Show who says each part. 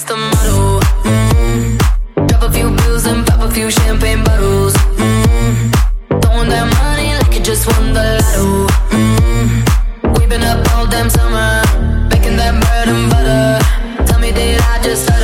Speaker 1: the motto. Drop a few pills and pop a few champagne bottles. Throwing that money like you just won the lotto. We've been up all damn summer, making that bread and butter. Tell me, did I just